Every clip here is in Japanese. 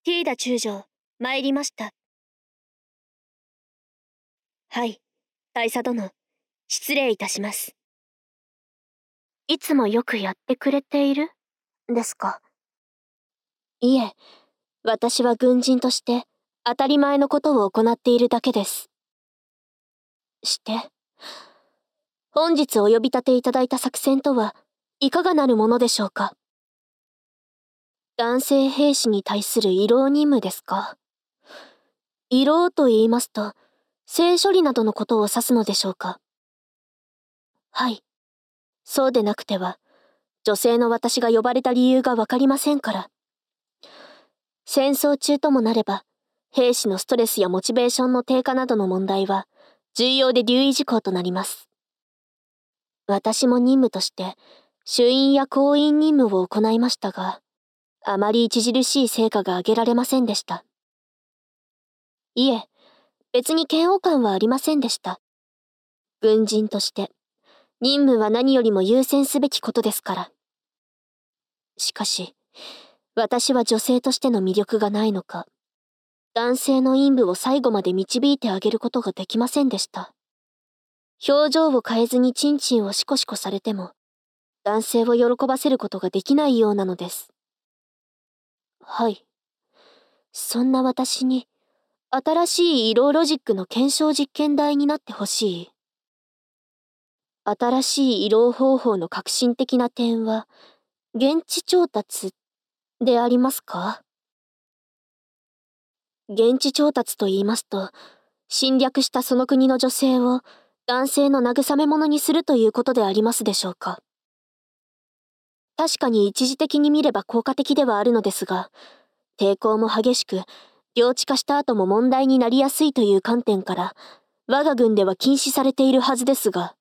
ティーダ中将、参りました。はい、大佐殿、失礼いたします。いつもよくやってくれているですか？いえ、私は軍人として当たり前のことを行っているだけです。して、本日お呼び立ていただいた作戦とはいかがなるものでしょうか？男性兵士に対する慰労任務ですか？慰労と言いますと、性処理などのことを指すのでしょうか？はい。そうでなくては、女性の私が呼ばれた理由がわかりませんから。戦争中ともなれば、兵士のストレスやモチベーションの低下などの問題は、重要で留意事項となります。私も任務として、衆院や公員任務を行いましたが、あまり著しい成果が上げられませんでした。いえ、別に嫌悪感はありませんでした。軍人として、任務は何よりも優先すべきことですから。しかし、私は女性としての魅力がないのか、男性の陰部を最後まで導いてあげることができませんでした。表情を変えずにチンチンをシコシコされても、男性を喜ばせることができないようなのです。はい。そんな私に、新しい慰労ロジックの検証実験台になってほしい。新しい慰労方法の革新的な点は、現地調達でありますか？現地調達と言いますと、侵略したその国の女性を男性の慰め者にするということでありますでしょうか？確かに一時的に見れば効果的ではあるのですが、抵抗も激しく、領地化した後も問題になりやすいという観点から、我が軍では禁止されているはずですが。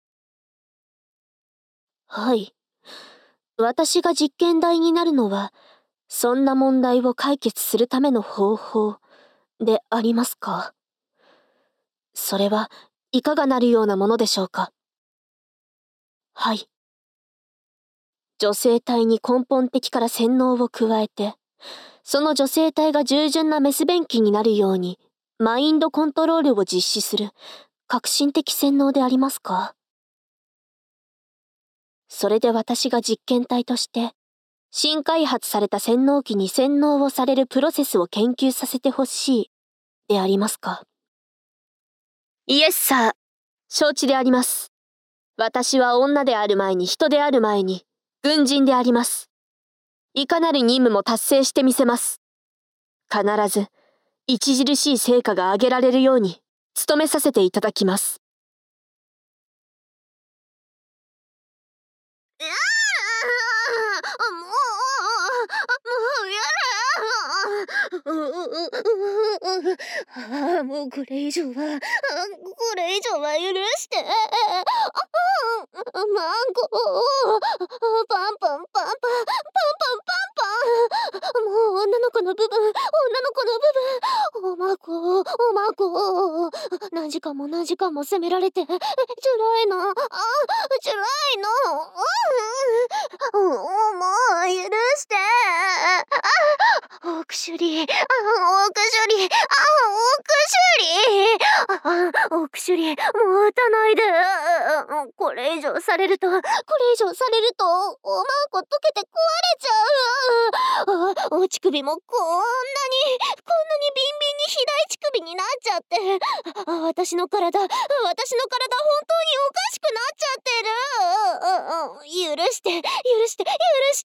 はい。私が実験台になるのは、そんな問題を解決するための方法でありますか？それはいかがなるようなものでしょうか？はい。女性体に根本的から洗脳を加えて、その女性体が従順なメス便器になるように、マインドコントロールを実施する革新的洗脳でありますか？それで私が実験体として、新開発された洗脳機に洗脳をされるプロセスを研究させてほしい、でありますか？イエスサー、承知であります。私は女である前に人である前に、軍人であります。いかなる任務も達成してみせます。必ず、著しい成果が上げられるように、努めさせていただきます。 もうこれ以上は、許して。マンゴー、パンパンパンパン、パンパンパンパン。もう女の子の部分、おまこ、何時間も責められて、辛いの。辛いの。もう許して。おくしゅり、おくしゅり、もう打たないで。これ以上されると、おまんこ溶けて壊れちゃう。お乳首もこんなにビンビンに肥大乳首になっちゃって、私の体、本当におかしくなっちゃってる。許して。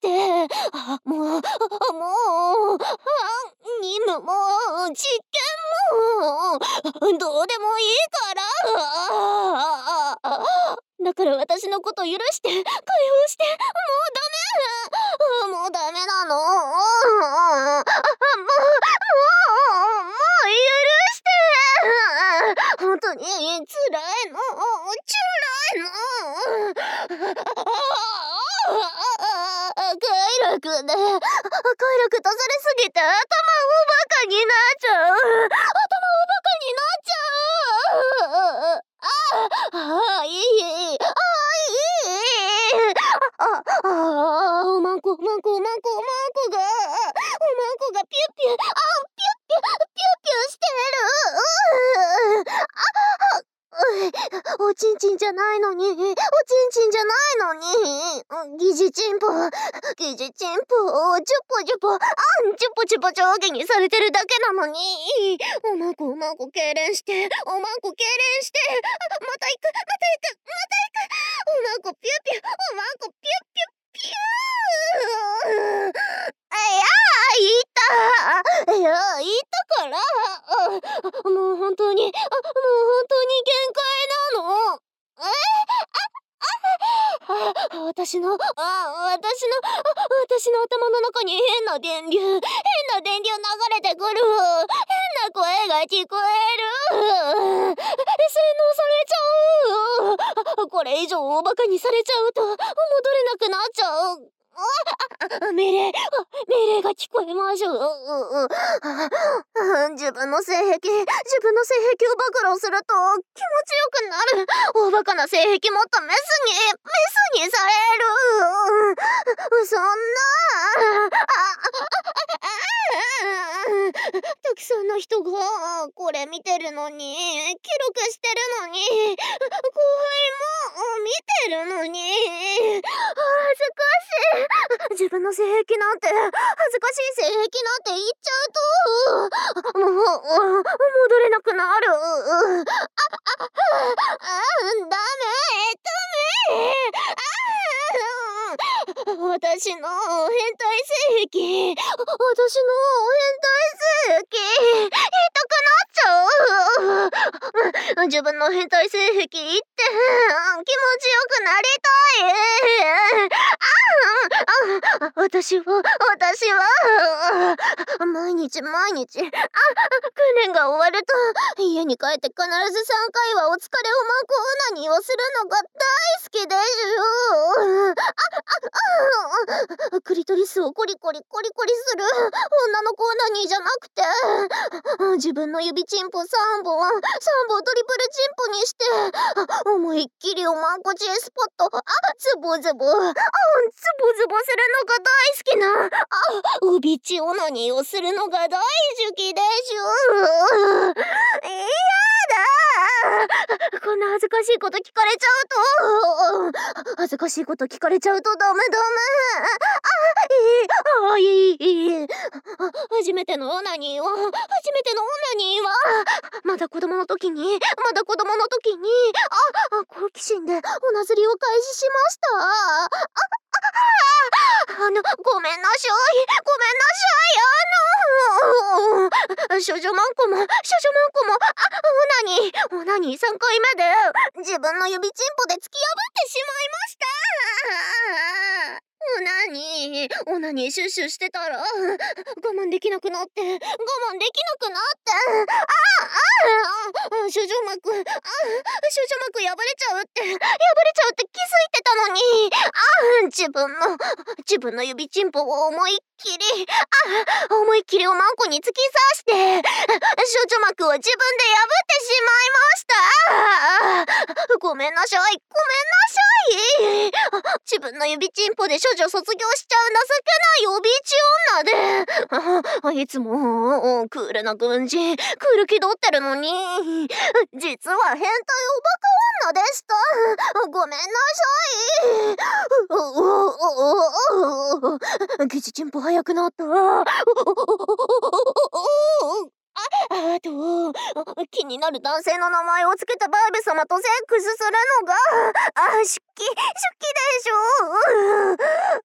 もう、任務も、実験も、どうでもいいから。だから私のこと許して、解放して、もうダメなの。許して。本当に辛いの。快楽とされすぎて頭をバカになっちゃう。いい。おまんこがピュッピュゃないのに、おちんちんじゃないのに、疑似チンポ、疑似チンポ、チュポチュポ、チュポチュポ上下にされてるだけなのに、おまんこ痙攣して、おまんこ痙攣して、また行く、また行く、また行く、おまんこピュピュ、おまんこピュピュピュー。いや、言ったから、もう本当に限界なの。私の頭の中に変な電流流れてくる。変な声が聞こえる。洗脳されちゃう。これ以上おバカにされちゃうと戻れなくなっちゃう。命令が聞こえましょう。自分の性癖を暴露すると気持ちよくなる。おバカな性癖もっとメスにされる。そんなたくさんの人がこれ見てるのに、記録してるのに、後輩も見てるのに、恥ずかしい。自分の性癖なんて、恥ずかしい性癖なんて言っちゃうと、もう戻れなくなる。ダメ。私の変態性癖、痛くなっちゃう。自分の変態性癖言って気持ちよくなりたい。私は毎日訓練が終わると家に帰って必ず3回はお疲れおまんこオナニーをするのが大好きでしゅ。クリトリスをコリコリする女の子オナニーじゃなくて、自分の指チンポ3本トリプルチンポにして、思いっきりおまんこ G スポットズボズボするのが大好きなウビチオナニーをするのが大好きでしょ。嫌だ。こんな恥ずかしいこと聞かれちゃうとダメ。いい。初めてのオナニーはまだ子供の時に好奇心でおなずりを開始しました。ごめんなさい。少女マンコもオナニー3回目で自分の指チンポで突き破ってしまいました。オナニーシュッシュしてたら我慢できなくなって少女膜破れちゃうって気づいてたのに、自分の指チンポを思いっきりおまんこに突き刺して少女膜を自分で破ってしまいました。ごめんなさい。自分の指チンポで処女卒業しちゃう情けないおビーチ女でいつもクールな軍人、クール気取ってるのに実は変態おバカ女でした。ごめんなさい。疑似チンポ早くなった。あと、気になる男性の名前をつけたバーベ様とセックスするのが、出来でしょ。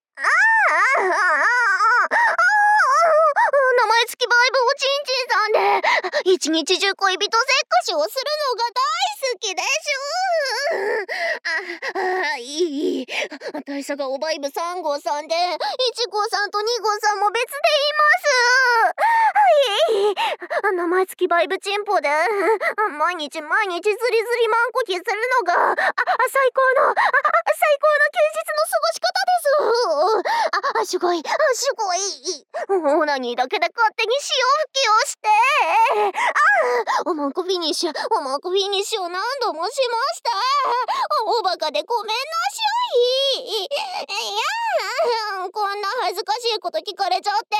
名前付きバイブおちんちんさんで、一日中恋人セックスをするのが大好きでしょ。いい。大佐がおバイブ3号さんで、1号さんと2号さんも別でいます。名前付きバイブチンポで毎日ズリズリマンコキするのが最高の休日の過ごし方です。すごい。オナニーだけで勝手に潮吹きをしておまんこフィニッシュを何度もしました。おバカでごめんなさい。いやこんな恥ずかしいこと聞かれちゃって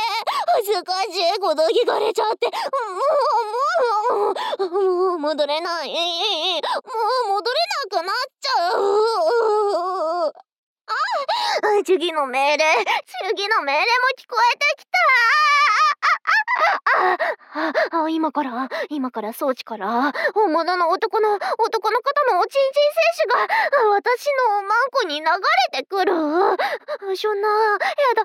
もう戻れない。もう戻れなくくなっちゃう。次の命令も聞こえてきた。今から装置から本物の男の方のおちんちん精子が私のマンコに流れてくる。そんな、やだ。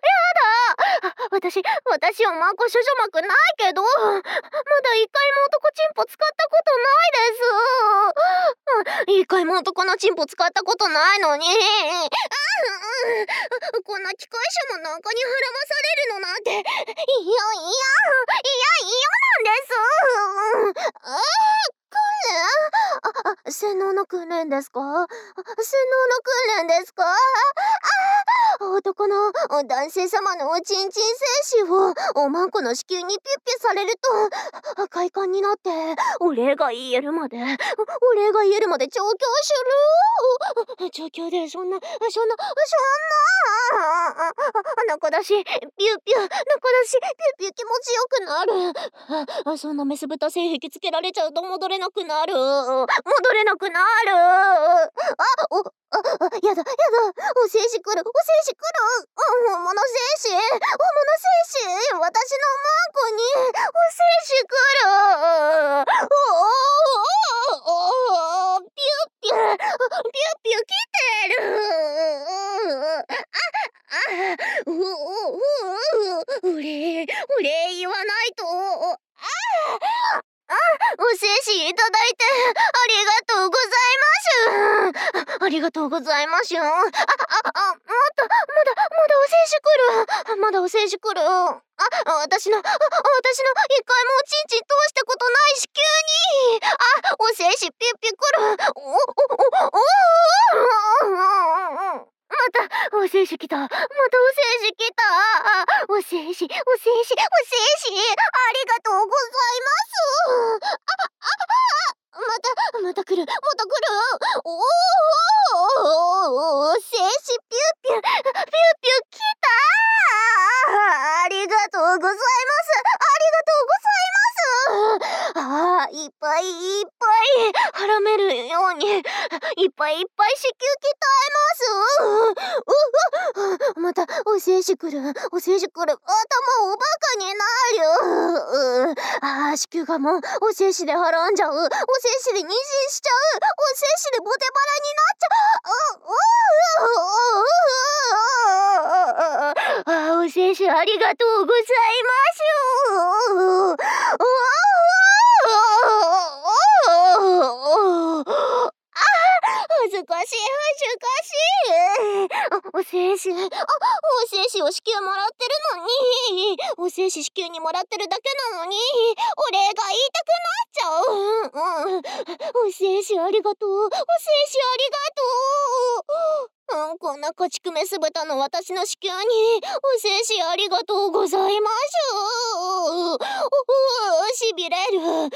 私おまんこ処女膜ないけど、まだ一回も男チンポ使ったことないです。一回も男のチンポ使ったことないのに。こんな機械者も中にはらまされるのなんて、嫌なんです。洗脳の訓練ですか？男性様のおちんちん精子をおまんこの子宮にピュッピュされると快感になってお礼が言えるまで調教する。調教でそんな中だしピュッピュ気持ちよくなる。そんなメス豚性癖つけられちゃうと戻れなくなる。やだ。お精子来る。本物精子。私のマンコにお精子来る。ピュッ来てる。お礼言わないと。お精子いただいてありがとうございます。まだお精子来る。私の一回もおちんちん通したことない子宮にお精子ピュッピュ来る。またお精子来た。お精子ありがとうございます。また来る。精子ピュッピュ来た。ありがとうございます。いっぱい絡めるようにいっぱい子宮鍛えます。またお精子来る。頭をバカになる。子宮がもうお精子ではらんじゃう。お精子で妊娠しちゃう。お精子でボテバラになっちゃう。お精子ありがとうございます。恥ずかしい。お精子を子宮もらってるのに、お精子子宮にもらってるだけなのにお礼が言いたくなっちゃう。お精子ありがとう。こんな家畜メス豚の私の子宮にお精子ありがとうございます。しびれる。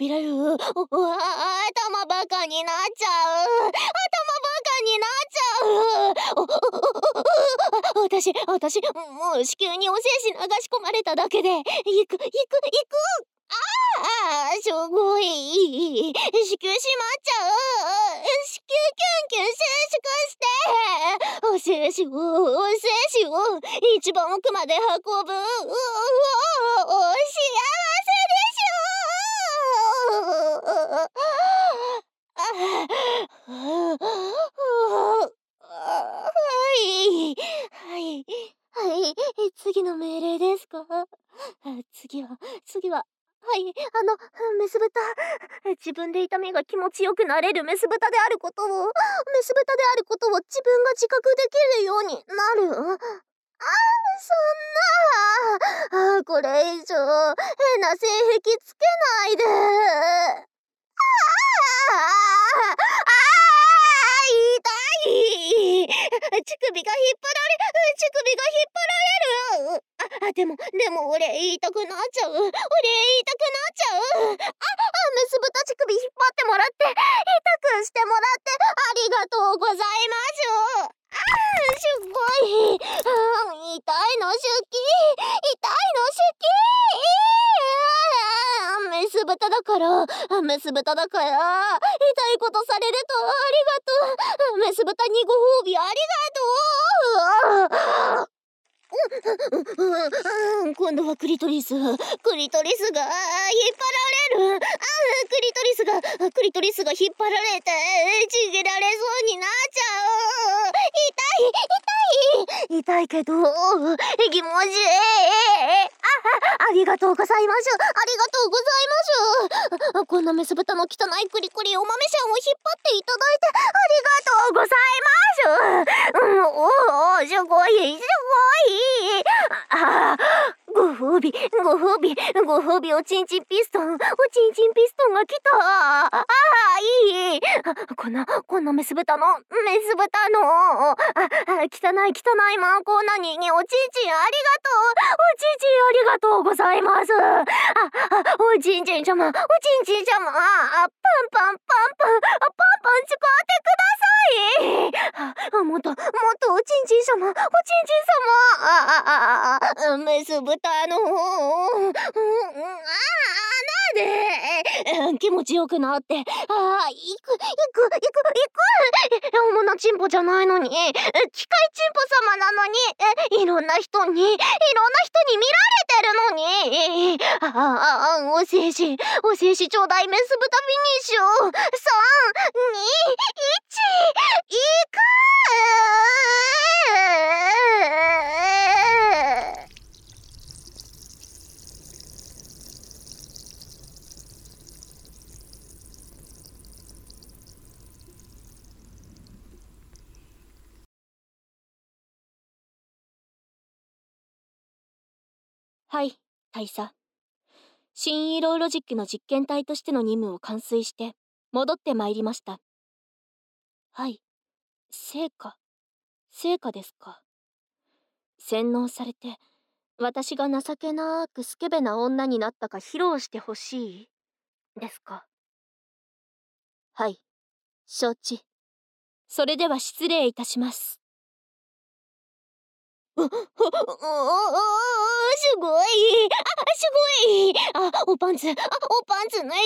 頭バカになっちゃう。私もう子宮にお精子流し込まれただけで行く。すごい。子宮閉まっちゃう。子宮キュン収縮して、お精子を一番奥まで運ぶ。幸せでしょ。次の命令ですか？次は、メス豚。自分で痛みが気持ちよくなれるメス豚であることを自分が自覚できるようになる。そんな。これ以上変な性癖つけないで。痛い。乳首が引っ張られる。でも俺言いたくなっちゃう。メス豚乳首引っ張ってもらって痛くしてもらってありがとうございます。すごい。痛いの好き。メス豚だから、メス豚だから、痛いことされるとありがとう。メス豚にご褒美ありがとう。今度はクリトリスが引っ張られる。クリトリスが引っ張られてちぎられそうになっちゃう。痛いけど気持ちいい。ありがとうございます。こんなメス豚の汚いクリクリお豆シャンを引っ張っていただいてありがとうございます。すごい。ご褒美おちんちんピストンが来た。いい。こんなメス豚の汚いマンコーナにおちんちんありがとうございます。おちんちんちゃま、パンパン使ってください。もっとおちんちん様。メス豚の気持ちよくなって、行く。主なチンポじゃないのに、機械チンポ様なのに、いろんな人に見られてるのに、お精子ちょうだい。メス豚フィニッシュ。3、2、1、行く。 はい、大佐。新イローロジックの実験体としての任務を完遂して戻ってまいりました。はい、成果ですか。洗脳されて私が情けなくスケベな女になったか披露してほしいですか。はい、承知。それでは失礼いたします。 すごい。おパンツ脱いで。いきなりオナ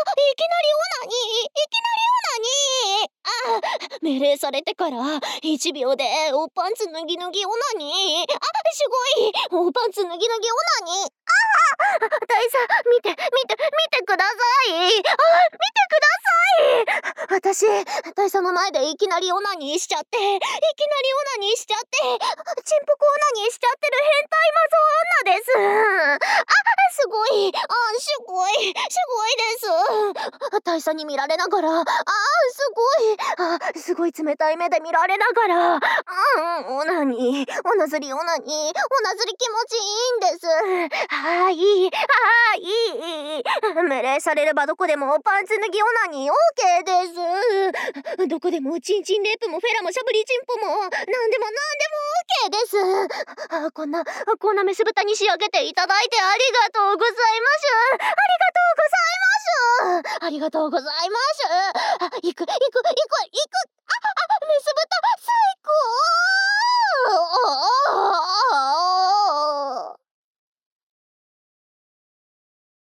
ニー。命令されてから1秒でおパンツ脱ぎオナニー。すごい。おパンツ脱ぎオナニー。大佐、見てください。私、大佐の前でいきなりオナニーしちゃって、チンポコオナニーしちゃってる変態マゾ女です。すごいです。大佐に見られながら、すごい冷たい目で見られながら、オナズリ気持ちいいんです。いい。命令されればどこでもパンツ脱ぎオナニー OK です。どこでもチンチンレイプもフェラもしゃぶりチンポもなんでも OK です。こんなメス豚に仕上げていただいてありがとうございます。ありがとうございます。行く。